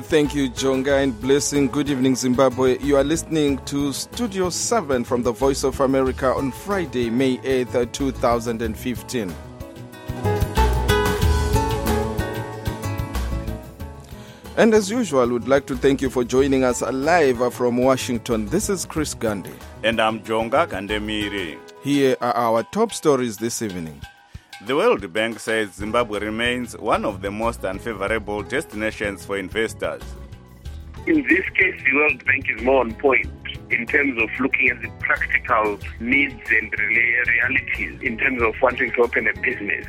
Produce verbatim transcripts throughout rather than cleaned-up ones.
Thank you, Jonga, and blessing. Good evening, Zimbabwe. You are listening to Studio seven from the Voice of America on Friday, May eighth, twenty fifteen. And as usual, we'd like to thank you for joining us live from Washington. This is Chris Gandhi. And I'm Jonga Kandemiri. Here are our top stories this evening. The World Bank says Zimbabwe remains one of the most unfavorable destinations for investors. In this case, the World Bank is more on point in terms of looking at the practical needs and realities in terms of wanting to open a business.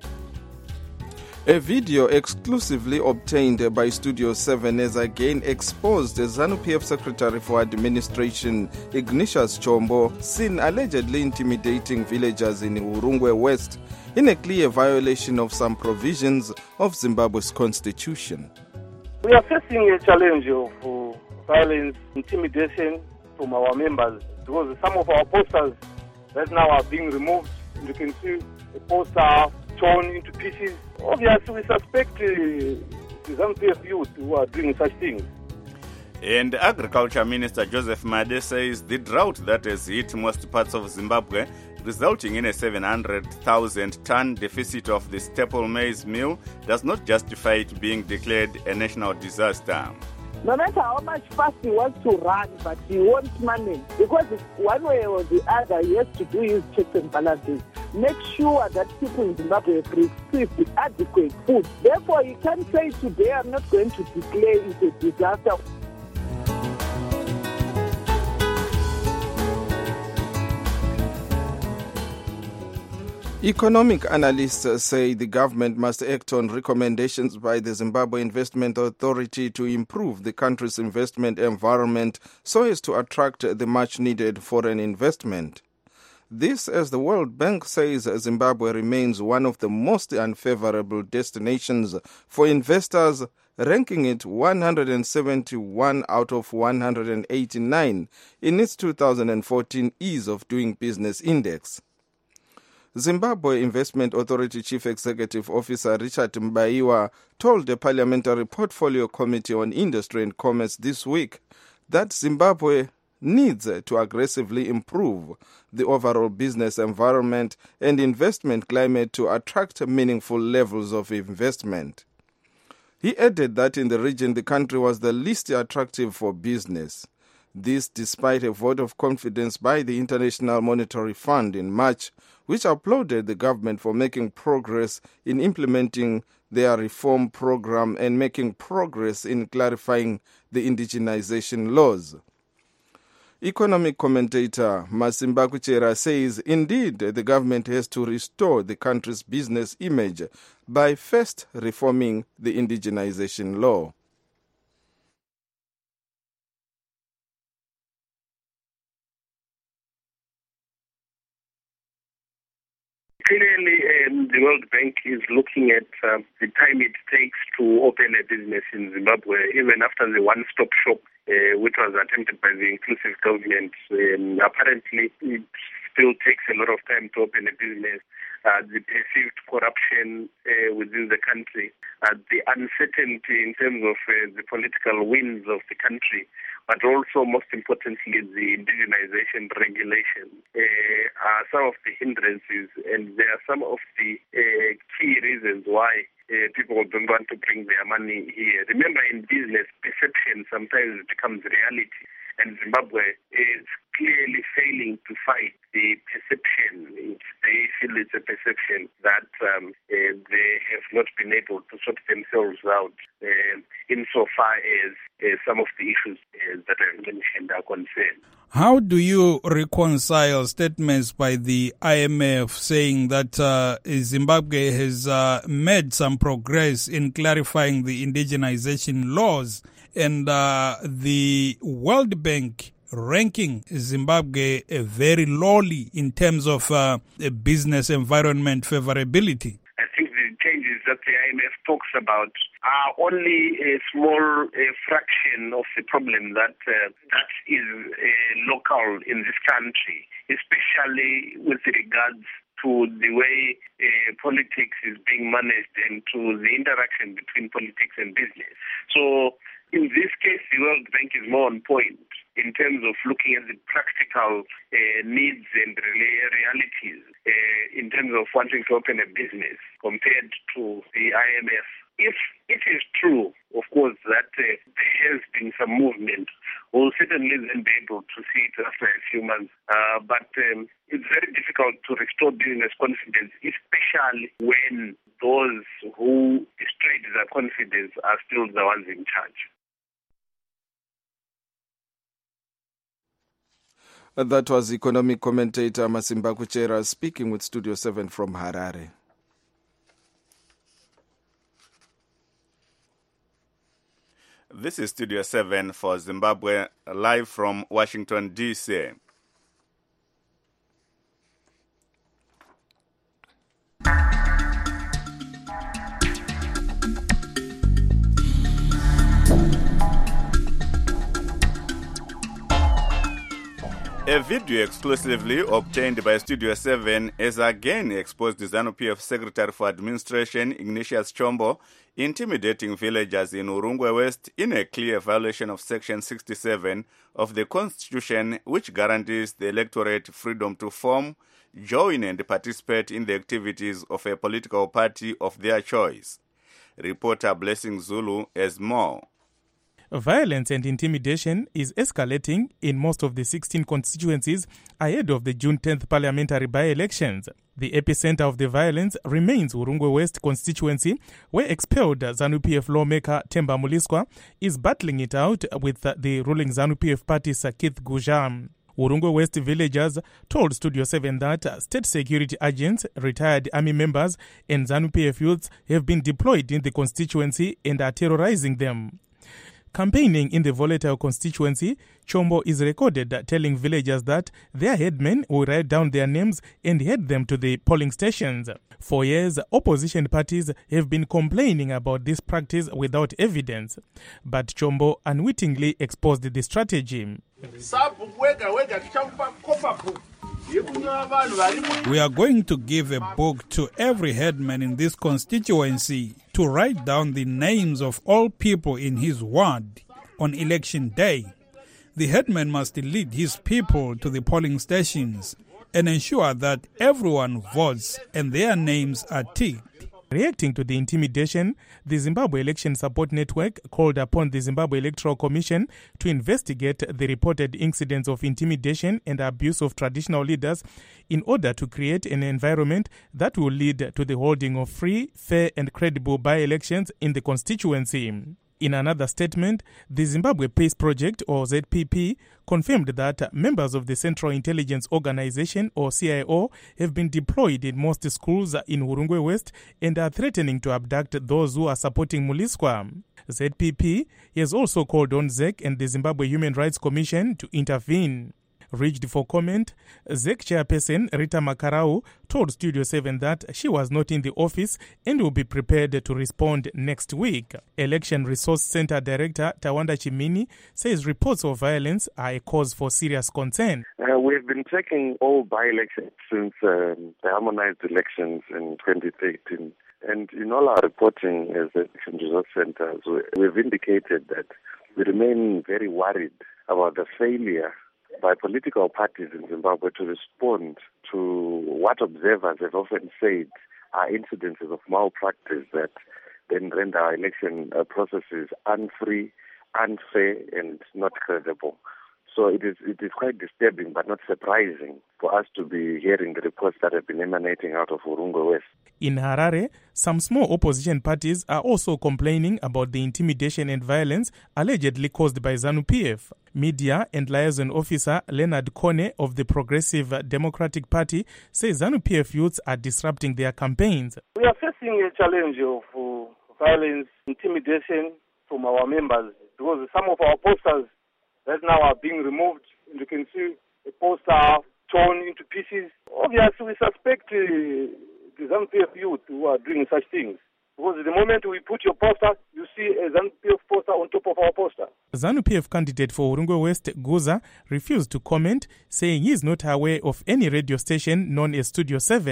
A video exclusively obtained by Studio seven has again exposed ZANU-P F Secretary for Administration Ignatius Chombo seen allegedly intimidating villagers in Urungwe West in a clear violation of some provisions of Zimbabwe's constitution. We are facing a challenge of uh, violence, intimidation from our members because some of our posters right now are being removed. You can see a poster torn into pieces. Obviously, we suspect uh, the ZANU-P F youth who are doing such things. And Agriculture Minister Joseph Made says the drought that has hit most parts of Zimbabwe, resulting in a seven hundred thousand ton deficit of the staple maize meal, does not justify it being declared a national disaster. No matter how much fast he wants to run, but he wants money. Because one way or the other, he has to do his checks and balances. Make sure that people in Zimbabwe receive adequate food. Therefore, you can't say today, I'm not going to declare it a disaster. Economic analysts say the government must act on recommendations by the Zimbabwe Investment Authority to improve the country's investment environment so as to attract the much-needed foreign investment. This, as the World Bank says, Zimbabwe remains one of the most unfavorable destinations for investors, ranking it one hundred seventy-one out of one hundred eighty-nine in its two thousand fourteen Ease of Doing Business Index. Zimbabwe Investment Authority Chief Executive Officer Richard Mbaiwa told the Parliamentary Portfolio Committee on Industry and Commerce this week that Zimbabwe needs to aggressively improve the overall business environment and investment climate to attract meaningful levels of investment. He added that in the region the country was the least attractive for business. This despite a vote of confidence by the International Monetary Fund in March, which applauded the government for making progress in implementing their reform program and making progress in clarifying the indigenization laws. Economic commentator Masimba Kuchera says, indeed, the government has to restore the country's business image by first reforming the indigenization law. Clearly, um, the World Bank is looking at uh, the time it takes to open a business in Zimbabwe, even after the one-stop shop, uh, which was attempted by the inclusive government. Um, apparently, it still takes a lot of time to open a business. Uh, the perceived corruption uh, within the country, uh, the uncertainty in terms of uh, the political winds of the country, but also, most importantly, the indigenization regulation uh, are some of the hindrances, and there are some of the uh, key reasons why uh, people don't want to bring their money here. Remember, in business, perception sometimes becomes reality, and Zimbabwe is clearly failing to fight the perception. It's, they feel it's a perception that um, uh, they have not been able to sort themselves out uh, insofar as uh, some of the issues uh, that I mentioned are concerned. How do you reconcile statements by the I M F saying that uh, Zimbabwe has uh, made some progress in clarifying the indigenization laws and uh, the World Bank ranking Zimbabwe uh, very lowly in terms of uh, business environment favorability? I think the changes that the I M F talks about are only a small uh, fraction of the problem that uh, that is uh, local in this country, especially with regards to the way uh, politics is being managed and to the interaction between politics and business. So in this case, the World Bank is more on point in terms of looking at the practical uh, needs and realities uh, in terms of wanting to open a business compared to the I M F. If it is true, of course, that uh, there has been some movement, we'll certainly then be able to see it after a few months. Uh, but um, it's very difficult to restore business confidence, especially when those who destroyed their confidence are still the ones in charge. That was economic commentator Masimba Kuchera speaking with Studio seven from Harare. This is Studio seven for Zimbabwe, live from Washington, D C A video exclusively obtained by Studio seven has again exposed the ZANU-P F Secretary for Administration, Ignatius Chombo, intimidating villagers in Urungwe West in a clear violation of Section sixty-seven of the Constitution, which guarantees the electorate freedom to form, join and participate in the activities of a political party of their choice. Reporter Blessing Zulu has more. Violence and intimidation is escalating in most of the sixteen constituencies ahead of the June tenth parliamentary by-elections. The epicenter of the violence remains Urungwe West constituency, where expelled ZANU-P F lawmaker Themba Muliswa is battling it out with the ruling ZANU-P F party Keith Gujam. Urungwe West villagers told Studio seven that state security agents, retired army members and ZANU-P F youths have been deployed in the constituency and are terrorizing them. Campaigning in the volatile constituency, Chombo is recorded telling villagers that their headmen will write down their names and head them to the polling stations. For years, opposition parties have been complaining about this practice without evidence, but Chombo unwittingly exposed the strategy. We are going to give a book to every headman in this constituency to write down the names of all people in his ward on election day. The headman must lead his people to the polling stations and ensure that everyone votes and their names are ticked. Reacting to the intimidation, the Zimbabwe Election Support Network called upon the Zimbabwe Electoral Commission to investigate the reported incidents of intimidation and abuse of traditional leaders in order to create an environment that will lead to the holding of free, fair and credible by-elections in the constituency. In another statement, the Zimbabwe Peace Project, or Z P P, confirmed that members of the Central Intelligence Organization, or C I O, have been deployed in most schools in Urungwe West and are threatening to abduct those who are supporting Muliswa. Z P P has also called on Z E C and the Zimbabwe Human Rights Commission to intervene. Reached for comment, Z E C chairperson Rita Makarau told Studio seven that she was not in the office and will be prepared to respond next week. Election Resource Center Director Tawanda Chimini says reports of violence are a cause for serious concern. Uh, we've been checking all by-elections since um, the harmonized elections in twenty thirteen. And in all our reporting as the Election Resource Centers, we've indicated that we remain very worried about the failure by political parties in Zimbabwe to respond to what observers have often said are incidences of malpractice that then render our election uh, processes unfree, unfair, and not credible. So it is it is quite disturbing but not surprising for us to be hearing the reports that have been emanating out of Urungwe West. In Harare, some small opposition parties are also complaining about the intimidation and violence allegedly caused by ZANU-P F. Media and liaison officer Leonard Kone of the Progressive Democratic Party says ZANU-P F youths are disrupting their campaigns. We are facing a challenge of uh, violence, intimidation from our members because some of our posters right now are being removed. You can see a poster torn into pieces. Obviously, we suspect uh, the ZANU-P F youth who are doing such things. Because the moment we put your poster, you see a ZANU-P F poster on top of our poster. ZANU-P F candidate for Urungwe West, Guza, refused to comment, saying he is not aware of any radio station known as Studio seven.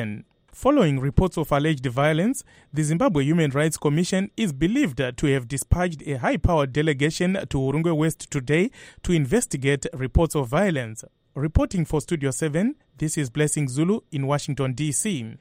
Following reports of alleged violence, the Zimbabwe Human Rights Commission is believed to have dispatched a high-powered delegation to Urungwe West today to investigate reports of violence. Reporting for Studio seven, this is Blessing Zulu in Washington, D C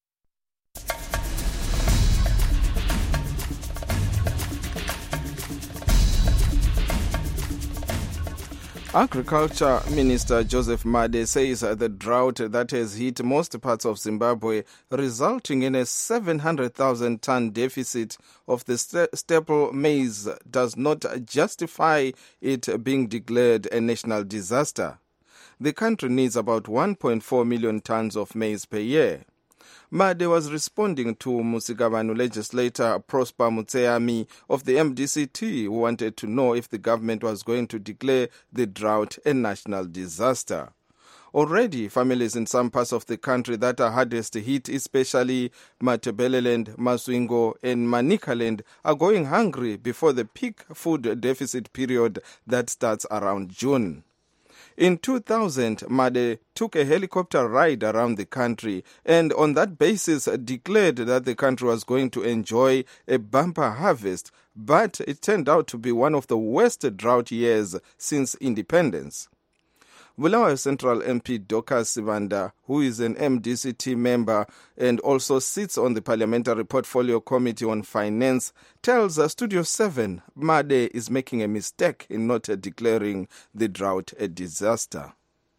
Agriculture Minister Joseph Made says the drought that has hit most parts of Zimbabwe, resulting in a seven hundred thousand ton deficit of the st- staple maize, does not justify it being declared a national disaster. The country needs about one point four million tons of maize per year. Made was responding to Musigabanu legislator Prosper Mutseami of the M D C T, who wanted to know if the government was going to declare the drought a national disaster. Already, families in some parts of the country that are hardest hit, especially Matabeleland, Maswingo and Manicaland, are going hungry before the peak food deficit period that starts around June. In two thousand, Made took a helicopter ride around the country and on that basis declared that the country was going to enjoy a bumper harvest, but it turned out to be one of the worst drought years since independence. Bulawayo Central M P Dorcas Sibanda, who is an M D C T member and also sits on the Parliamentary Portfolio Committee on Finance, tells uh, Studio seven Made is making a mistake in not uh, declaring the drought a disaster.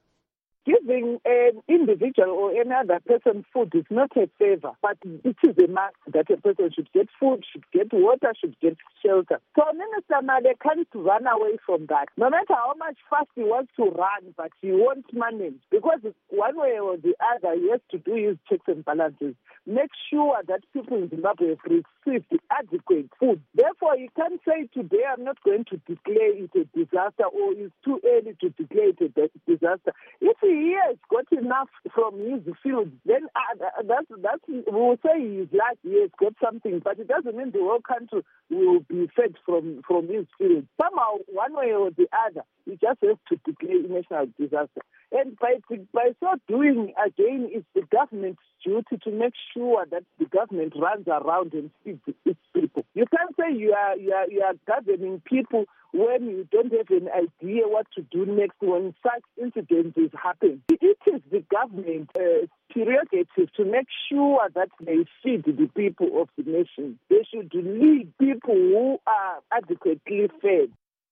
Giving an individual or any other person food is not a favor, but it is a must that a person should get food, should get water, should get shelter. So Minister Made can't run away from that. No matter how much fast he wants to run, but he won't manage, because one way or the other he has to do his checks and balances. Make sure that people in Zimbabwe have received adequate food. Therefore, he can't say today I'm not going to declare it a disaster, or it's too early to declare it a disaster. If he has got enough from his field, then uh, that's, that's, we will say he's like he has got something, but it doesn't mean the whole country will be fed from, from his field. Somehow, one way or the other, he just has to declare a national disaster. And by, by so doing, again, it's the government's duty to make sure that the government runs around and feeds its people. You can't say you are, you are, you are governing people when you don't have an idea what to do next when such incidents happen. It is the government uh, prerogative to make sure that they feed the people of the nation. They should lead people who are adequately fed.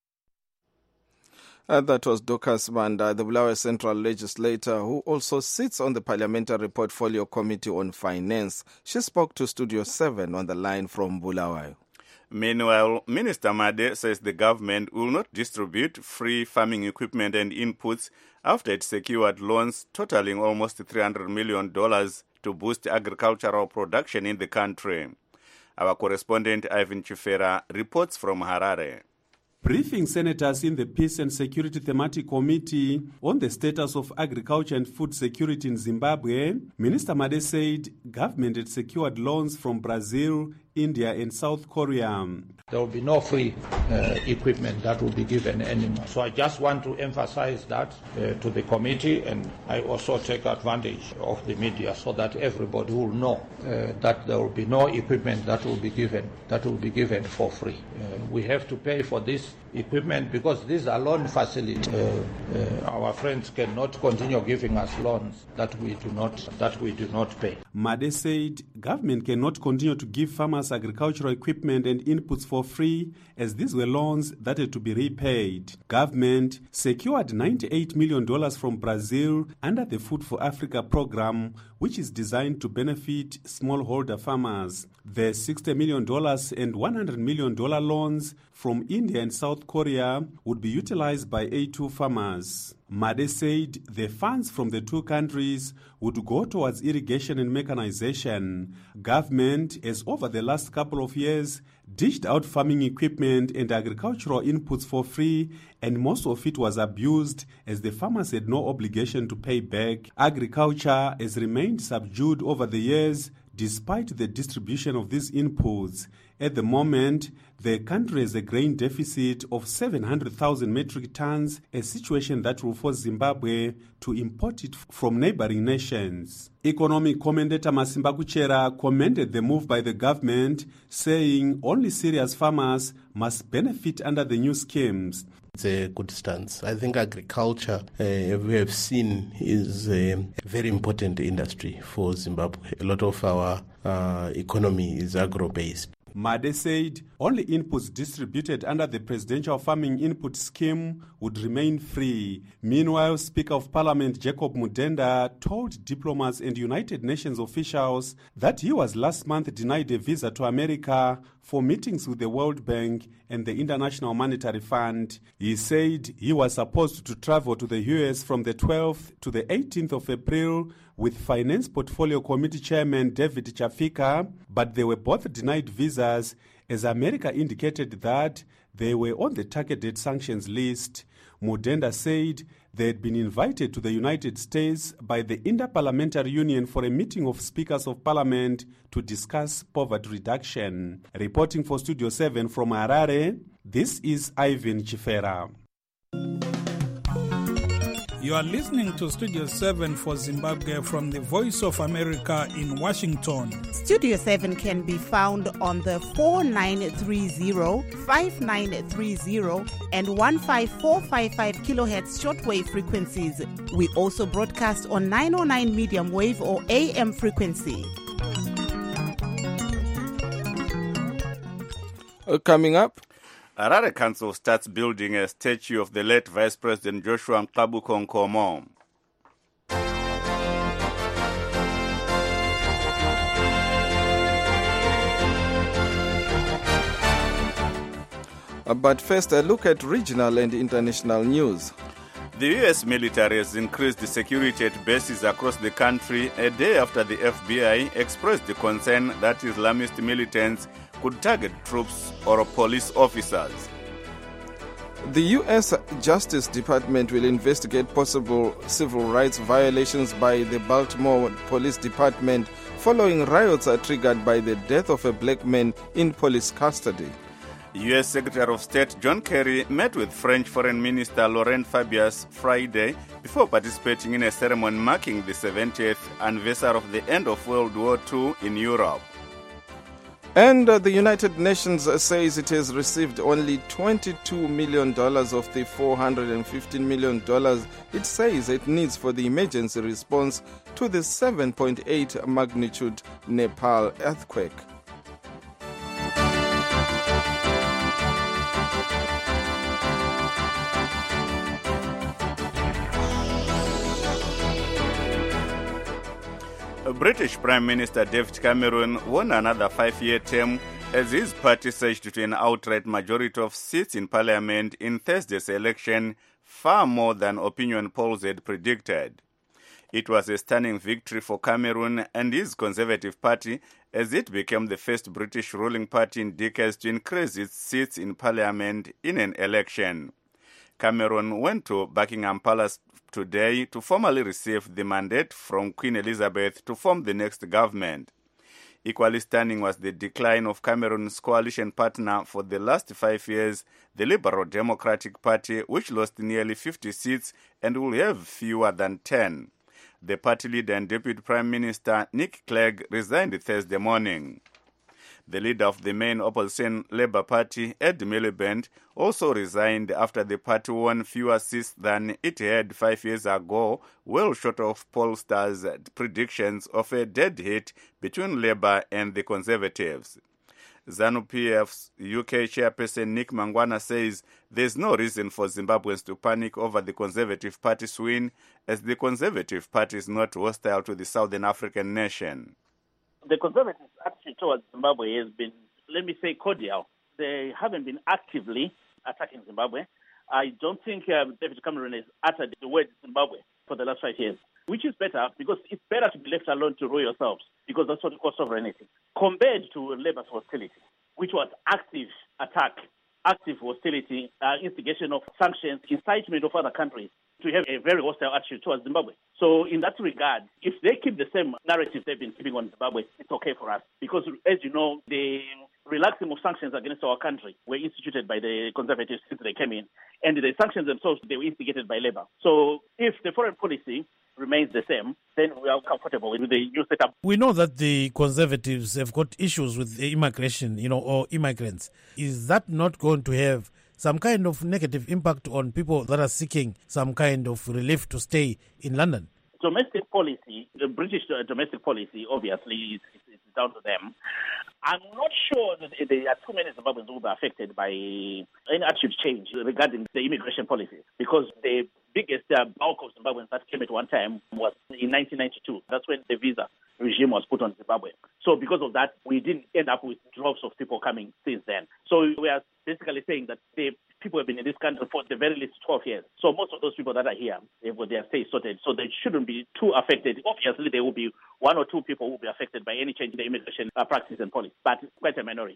Uh, that was Dorcas Banda, the Bulawayo Central legislator who also sits on the Parliamentary Portfolio Committee on Finance. She spoke to Studio seven on the line from Bulawayo. Meanwhile, Minister Made says the government will not distribute free farming equipment and inputs after it secured loans totaling almost three hundred million dollars to boost agricultural production in the country. Our correspondent Ivan Chifera reports from Harare. Briefing senators in the Peace and Security Thematic Committee on the status of agriculture and food security in Zimbabwe, Minister Made said government had secured loans from Brazil, India and South Korea. There will be no free uh, equipment that will be given anymore. So I just want to emphasize that uh, to the committee, and I also take advantage of the media so that everybody will know uh, that there will be no equipment that will be given that will be given for free. Uh, we have to pay for this equipment because these are loan facilities. Uh, uh, our friends cannot continue giving us loans that we do not that we do not pay. Made said government cannot continue to give farmers agricultural equipment and inputs for free, as these were loans that had to be repaid. Government secured ninety-eight million dollars from Brazil under the Food for Africa program, which is designed to benefit smallholder farmers. The sixty million dollars and one hundred million dollars loans from India and South Korea would be utilized by A two farmers. Made said the funds from the two countries would go towards irrigation and mechanization. Government has over the last couple of years dished out farming equipment and agricultural inputs for free, and most of it was abused as the farmers had no obligation to pay back. Agriculture has remained subdued over the years despite the distribution of these inputs. At the moment, the country has a grain deficit of seven hundred thousand metric tons, a situation that will force Zimbabwe to import it from neighboring nations. Economic commentator Masimba Kuchera commended the move by the government, saying only serious farmers must benefit under the new schemes. It's a good stance. I think agriculture, uh, we have seen, is a very important industry for Zimbabwe. A lot of our uh, economy is agro-based. Made said only inputs distributed under the Presidential Farming Input Scheme would remain free. Meanwhile, Speaker of Parliament Jacob Mudenda told diplomats and United Nations officials that he was last month denied a visa to America for meetings with the World Bank and the International Monetary Fund. He said he was supposed to travel to the U S from the twelfth to the eighteenth of April with Finance Portfolio Committee Chairman David Chafika, but they were both denied visas as America indicated that they were on the targeted sanctions list. Mudenda said they had been invited to the United States by the Interparliamentary Union for a meeting of Speakers of Parliament to discuss poverty reduction. Reporting for Studio seven from Harare, this is Ivan Chifera. You are listening to Studio seven for Zimbabwe from the Voice of America in Washington. Studio seven can be found on the four nine three zero, five nine three zero and one five four five five kilohertz shortwave frequencies. We also broadcast on nine oh nine medium wave or A M frequency. Uh, coming up, Harare Council starts building a statue of the late Vice President Joshua Mkabuko Nkomo. Uh, but first, a look at regional and international news. The U S military has increased the security at bases across the country a day after the F B I expressed the concern that Islamist militants could target troops or police officers. The U S Justice Department will investigate possible civil rights violations by the Baltimore Police Department following riots triggered by the death of a black man in police custody. U S Secretary of State John Kerry met with French Foreign Minister Laurent Fabius Friday before participating in a ceremony marking the seventieth anniversary of the end of World War Two in Europe. And uh, the United Nations uh, says it has received only twenty-two million dollars of the four hundred fifteen million dollars it says it needs for the emergency response to the seven point eight magnitude Nepal earthquake. British Prime Minister David Cameron won another five-year term as his party surged to an outright majority of seats in Parliament in Thursday's election, far more than opinion polls had predicted. It was a stunning victory for Cameron and his Conservative Party as it became the first British ruling party in decades to increase its seats in Parliament in an election. Cameron went to Buckingham Palace today to formally receive the mandate from Queen Elizabeth to form the next government. Equally stunning was the decline of Cameron's coalition partner for the last five years, the Liberal Democratic Party, which lost nearly fifty seats and will have fewer than ten. The party leader and Deputy Prime Minister Nick Clegg resigned Thursday morning. The leader of the main opposition Labour Party, Ed Miliband, also resigned after the party won fewer seats than it had five years ago, well short of pollsters' predictions of a dead heat between Labour and the Conservatives. ZANU-P F's U K chairperson Nick Mangwana says there's no reason for Zimbabweans to panic over the Conservative Party's win, as the Conservative Party is not hostile to the Southern African nation. The Conservatives' attitude towards Zimbabwe has been, let me say, cordial. They haven't been actively attacking Zimbabwe. I don't think uh, David Cameron has uttered the word Zimbabwe for the last five years, which is better because it's better to be left alone to rule yourselves because that's what costs sovereignty, compared to Labour's hostility, which was active attack, active hostility, uh, instigation of sanctions, incitement of other countries to have a very hostile attitude towards Zimbabwe. So in that regard, if they keep the same narrative they've been keeping on Zimbabwe, it's okay for us. Because as you know, the relaxing of sanctions against our country were instituted by the Conservatives since they came in. And the sanctions themselves, they were instigated by Labour. So if the foreign policy remains the same, then we are comfortable with the new setup. We know that the Conservatives have got issues with immigration, you know, or immigrants. Is that not going to have some kind of negative impact on people that are seeking some kind of relief to stay in London? Domestic policy, the British domestic policy, obviously, is, is, is down to them. I'm not sure that there are too many Zimbabweans who will be affected by any attitude change regarding the immigration policy, because the biggest uh, bulk of Zimbabweans that came at one time was in nineteen ninety-two. That's when the visa regime was put on Zimbabwe. So because of that, we didn't end up with droves of people coming since then. So we are basically saying that the people have been in this country for the very least twelve years. So most of those people that are here, they've got their stay sorted. So they shouldn't be too affected. Obviously, there will be one or two people who will be affected by any change in the immigration uh, practice and policy, but it's quite a minority.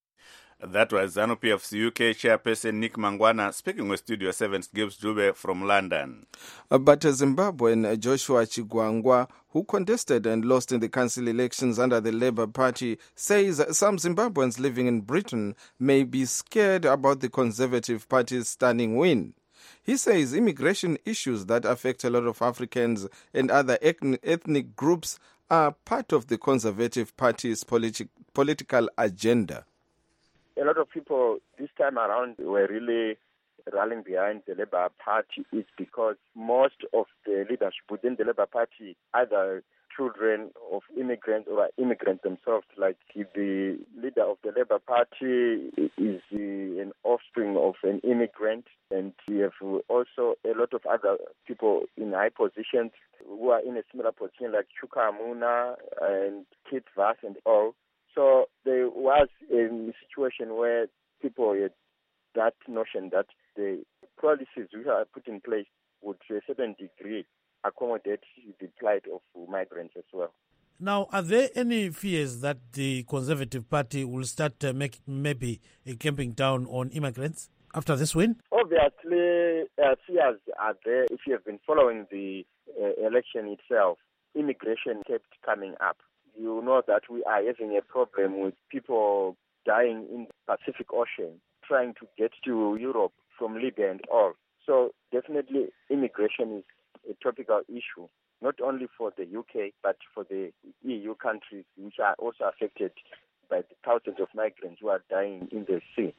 That was ZANU-P F's U K chairperson Nick Mangwana speaking with Studio seven's Gibbs Dube from London. Uh, but uh, Zimbabwean Joshua Chigwangwa, who contested and lost in the council elections under the Labour Party, says some Zimbabweans living in Britain may be scared about the Conservative Party's stunning win. He says immigration issues that affect a lot of Africans and other ethnic groups are part of the Conservative Party's politi- political agenda. A lot of people this time around were really rallying behind the Labour Party is because most of the leadership within the Labour Party, either children of immigrants or immigrants themselves, like the leader of the Labour Party is an offspring of an immigrant, and we have also a lot of other people in high positions who are in a similar position, like Chuka Amuna and Kit Vass and all. So there was a situation where people had that notion that the policies which are put in place would to a certain degree accommodate the plight of migrants as well. Now, are there any fears that the Conservative Party will start uh, make, maybe uh, camping down on immigrants after this win? Obviously, uh, fears are there. If you have been following the uh, election itself, immigration kept coming up. You know that we are having a problem with people dying in the Pacific Ocean, trying to get to Europe from Libya and all. So definitely immigration is a topical issue, not only for the U K, but for the E U countries, which are also affected by the thousands of migrants who are dying in the sea.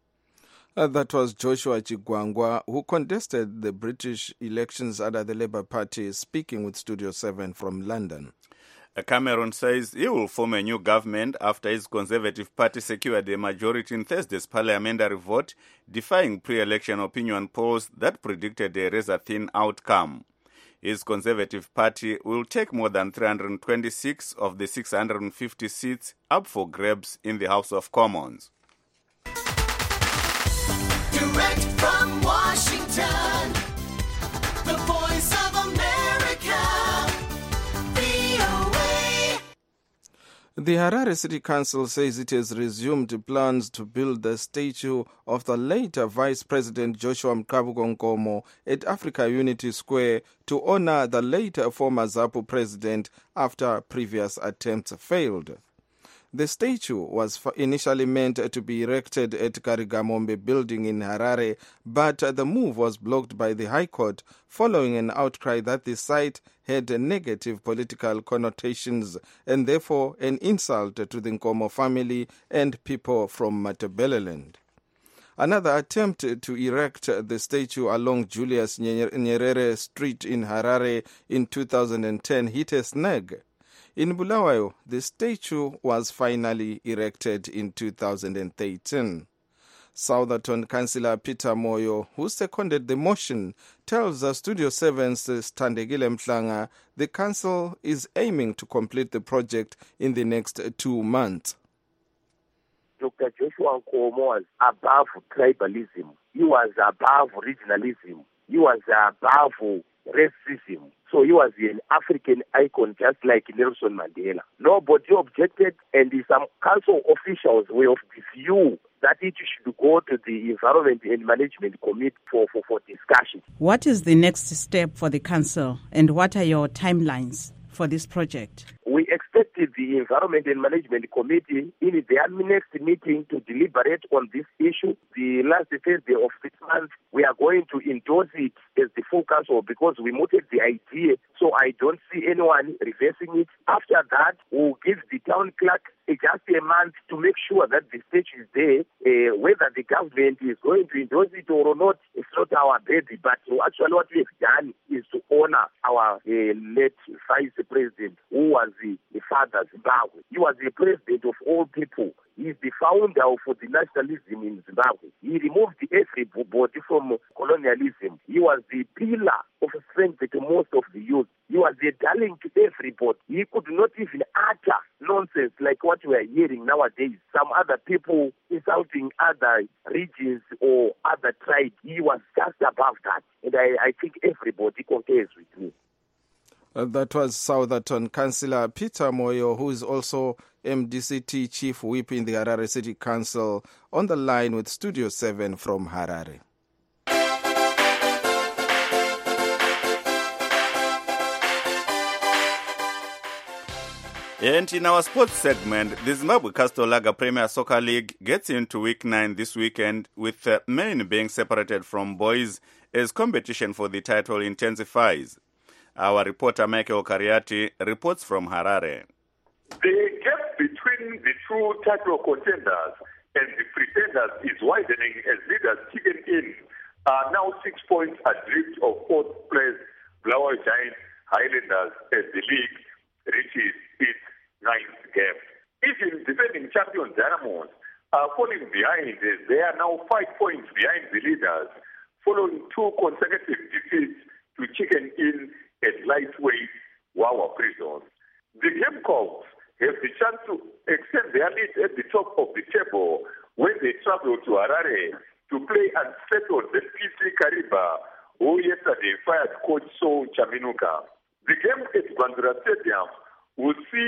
Uh, that was Joshua Chigwangwa, who contested the British elections under the Labour Party, speaking with Studio seven from London. Cameron says he will form a new government after his Conservative Party secured a majority in Thursday's parliamentary vote, defying pre-election opinion polls that predicted a razor-thin outcome. His Conservative Party will take more than three hundred twenty-six of the six hundred fifty seats up for grabs in the House of Commons. Direct from Washington, the Voice of America, V O A. The Harare City Council says it has resumed plans to build the statue of the later Vice President Joshua Mkabuko Nkomo at Africa Unity Square to honor the later former ZAPU president after previous attempts failed. The statue was initially meant to be erected at Karigamombe building in Harare, but the move was blocked by the High Court following an outcry that the site had negative political connotations and therefore an insult to the Nkomo family and people from Matabeleland. Another attempt to erect the statue along Julius Nyerere Street in Harare in two thousand ten hit a snag. In Bulawayo, the statue was finally erected in two thousand thirteen. Southerton Councillor Peter Moyo, who seconded the motion, tells us Studio seven's Standegile Mhlanga the council is aiming to complete the project in the next two months. Doctor Joshua Nkomo was above tribalism. He was above regionalism. He was above racism. So he was an African icon just like Nelson Mandela. Nobody objected, and some council officials were of the view that it should go to the Environment and Management Committee for, for, for discussion. What is the next step for the council, and what are your timelines for this project? We expected the Environment and Management Committee in their next meeting to deliberate on this issue. The last Thursday of this month, we are going to endorse it as the full council because we mooted the idea. So I don't see anyone reversing it. After that, we'll give the town clerk just a month to make sure that the statue is there. Uh, whether the government is going to endorse it or not, it's not our baby. But actually what we've done is to honor our uh, late Vice President, who was the, the father of Zimbabwe. He was the president of all people. He is the founder of the nationalism in Zimbabwe. He removed everybody from colonialism. He was the pillar of strength to most of the youth. He was the darling to everybody. He could not even utter nonsense like what we are hearing nowadays. Some other people insulting other regions or other tribes. He was just above that. And I, I think everybody concurs with me. Uh, that was Southerton Councillor Peter Moyo, who is also M D C T Chief Whip in the Harare City Council, on the line with Studio seven from Harare. And in our sports segment, the Zimbabwe Castor Lager Premier Soccer League gets into week nine this weekend, with uh, men being separated from boys as competition for the title intensifies. Our reporter Michael Kariati reports from Harare. The gap between the two title contenders and the pretenders is widening as leaders Chicken Inn are now six points adrift of fourth place Blawa Giant Highlanders as the league reaches its ninth gap. Even defending champion Dynamos are falling behind as they are now five points behind the leaders, following two consecutive defeats to Chicken Inn at lightweight Wawa Prison. The Gamecocks have the chance to extend their lead at the top of the table when they travel to Harare to play unsettled the P C Kariba, who yesterday fired coach Saul Chaminuka. The game at Bandura Stadium will see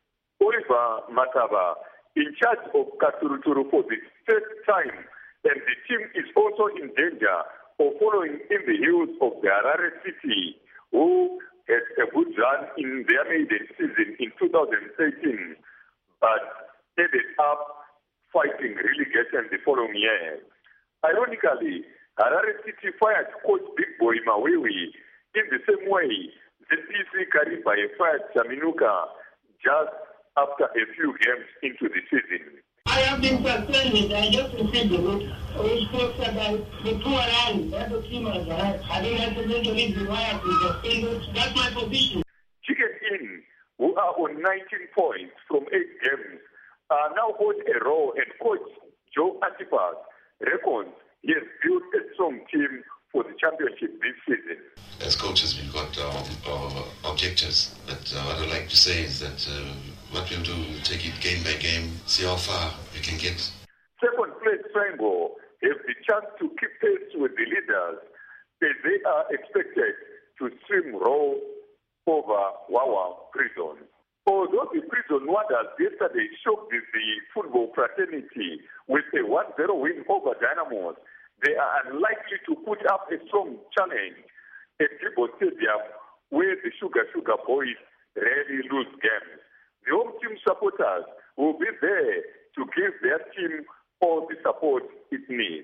Oliver Mataba in charge of Katuruturu for the first time, and the team is also in danger of following in the heels of the Harare City, who had a good run in their maiden season in two thousand thirteen, but ended up fighting relegation the following year. Ironically, Harare City fired coach Big Boy Mawiwi in the same way the P C Kariba fired Chaminuka just after a few games into the season. I have been suspended. I just received the note which talks about the two around. That the team has having accidentally been wired to suspended. That's my position. Chicken Inn, who are on nineteen points from eight games, are now on a row, and coach Joe Antipas reckons he has built a strong team for the championship this season. As coaches, we've got our, our objectives, but uh, what I'd like to say is that uh, what we'll do, we'll take it game by game, see how far we can get. Second place Triangle have the chance to keep pace with the leaders as they are expected to steamroll over Wawa Prison. Although the Prison Wanderers yesterday shocked the football fraternity with a one zero win over Dynamos, they are unlikely to put up a strong challenge at Dibbo Stadium, where the Sugar Sugar Boys rarely lose games. The home team supporters will be there to give their team all the support it needs.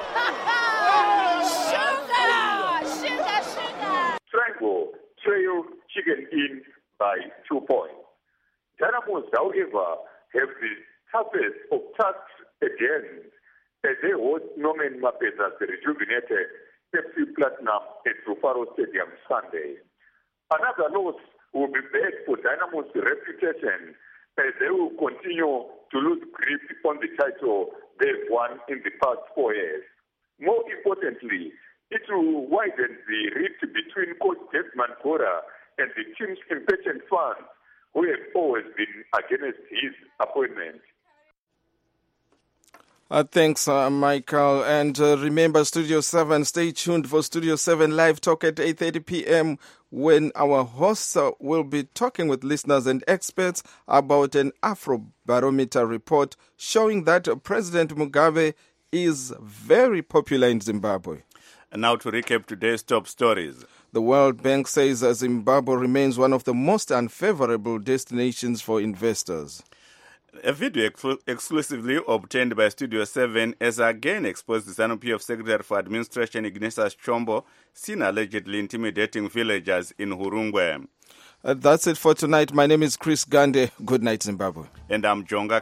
Sugar! Sugar, sugar! Triangle trailed Chicken Inn by two points. Dynamos, however, have the toughest of tasks again as they host Norman Mapeza's rejuvenated F C Platinum at Rufaro Stadium Sunday. Another loss will be bad for Dynamo's reputation as they will continue to lose grip on the title they've won in the past four years. More importantly, it will widen the rift between coach Desmond Gora and the team's impatient fans who have always been against his appointment. Uh, thanks, uh, Michael. And uh, remember, Studio seven, stay tuned for Studio seven Live Talk at eight thirty p.m. when our hosts uh, will be talking with listeners and experts about an Afrobarometer report showing that uh, President Mugabe is very popular in Zimbabwe. And now to recap today's top stories. The World Bank says that Zimbabwe remains one of the most unfavorable destinations for investors. A video ex- exclusively obtained by Studio seven has again exposed the ZANU-P F Secretary for Administration Ignatius Chombo seen allegedly intimidating villagers in Hurungwe. Uh, that's it for tonight. My name is Chris Gande. Good night, Zimbabwe. And I'm Jonga